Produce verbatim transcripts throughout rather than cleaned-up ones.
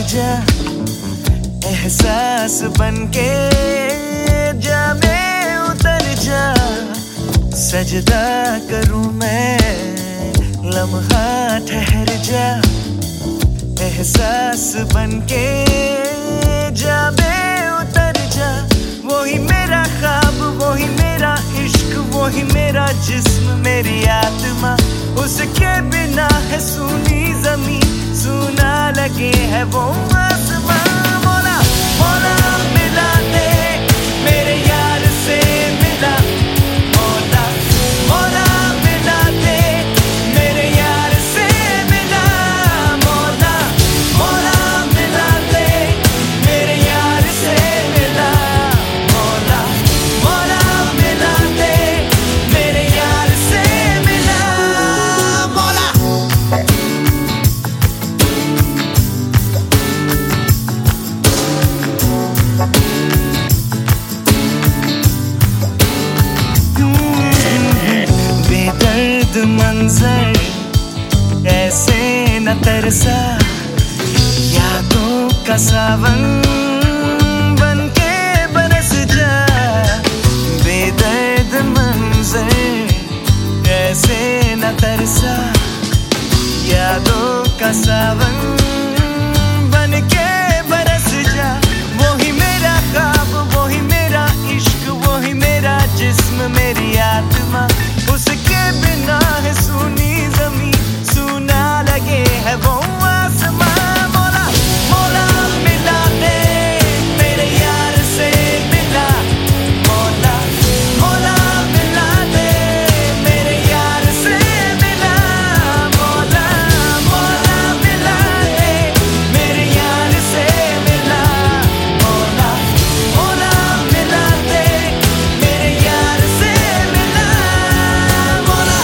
जा, एहसास बनके जा में उतर जा। सजदा करूं मैं, लम्हा ठहर जा। एहसास बनके जा में उतर जा। वही मेरा ख्वाब, वही मेरा इश्क, वही मेरा जिस्म, मेरी आत्मा। उसके बिना है सुनी जमीन, सुना लगे है वो आसमां। मौला मौला मिला दे मेरे यार से मिला। मौला मौला मिला दे मेरे यार से मिला। मौला मौला मिला दे मेरे यार से मिला। मौला मौला मिला दे मेरे यार से मिला। मौला बेदर्द मंजर ऐसे न तरसा, यादों का सावन बनके बरस जा। बेदर्द मंजर ऐसे न तरसा, यादों का सावन बनके बरस जा। वही मेरा ख्वाब, वही मेरा इश्क, वही मेरा जिस्म, मेरी आत्मा। उसके बिना है सुनी जमीन, सुना लगे है वो आसमां। मौला मौला मिला दे मेरे यार से मिला। मौला मौला मिला दे मेरे यार से मिला। मौला मौला मिला दे मेरे यार से मिला। मौला मौला मिला दे मेरे यार से मिला। मौला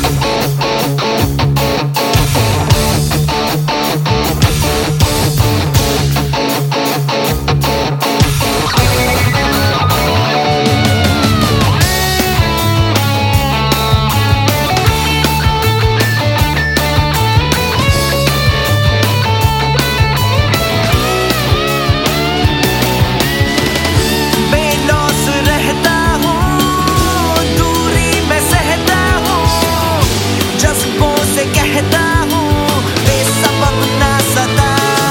बेलौस रहता हूँ, दूरी में सहता हूँ, जज्बों से कहता हूँ बेसबब ना सदा।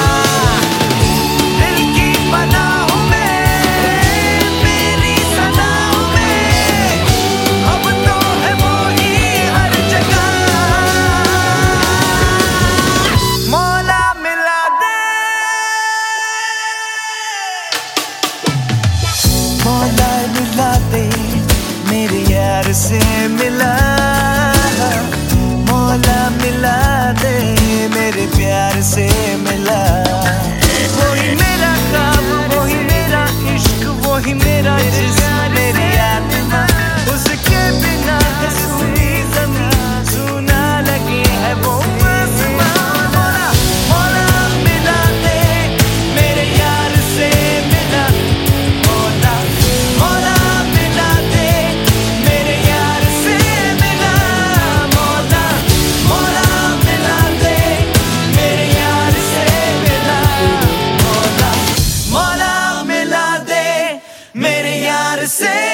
दिल की पनाह में, मेरी सलाह में, अब तो है वो ही हर जगह। मौला मिला दे, मौला मिला दे मेरे यार से मिला। मौला मिला दे मेरे प्यार से मिला। वही मेरा ख्वाब, वही मेरा इश्क, वही मेरा जिस्म, मेरी आत्मा। उसके बिना है सुनी जमीन, सुना लगे है वो आसमां। मौला मौला मिला दे मेरे यार से मिला। मौला मौला मिला दे मेरे यार से मिला। मौला मौला मिला दे मेरे यार से मिला। मौला मौला मिला दे मेरे यार से